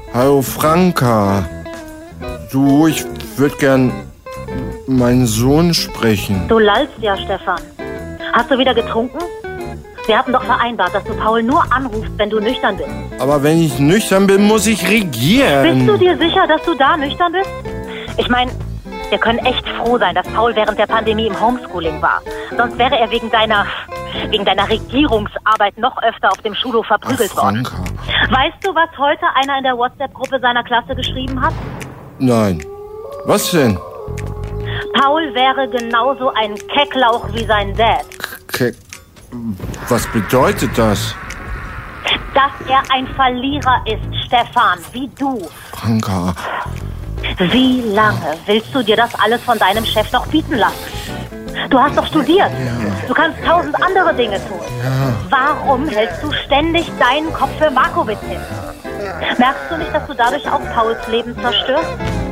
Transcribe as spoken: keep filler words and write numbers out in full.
Hallo Franka. Du, ich würde gern meinen Sohn sprechen. Du lallst ja, Stefan. Hast du wieder getrunken? Wir hatten doch vereinbart, dass du Paul nur anrufst, wenn du nüchtern bist. Aber wenn ich nüchtern bin, muss ich regieren. Bist du dir sicher, dass du da nüchtern bist? Ich meine, wir können echt froh sein, dass Paul während der Pandemie im Homeschooling war. Sonst wäre er wegen deiner, wegen deiner Regierungsarbeit noch öfter auf dem Schulhof verprügelt Ach, worden. Franka. Weißt du, was heute einer in der WhatsApp-Gruppe seiner Klasse geschrieben hat? Nein. Was denn? Paul wäre genauso ein Kecklauch wie sein Dad. Ke Was bedeutet das? Dass er ein Verlierer ist, Stefan, wie du. Franka. Wie lange willst du dir das alles von deinem Chef noch bieten lassen? Du hast doch studiert. Du kannst tausend andere Dinge tun. Warum hältst du ständig deinen Kopf für Markowitz hin? Merkst du nicht, dass du dadurch auch Pauls Leben zerstörst?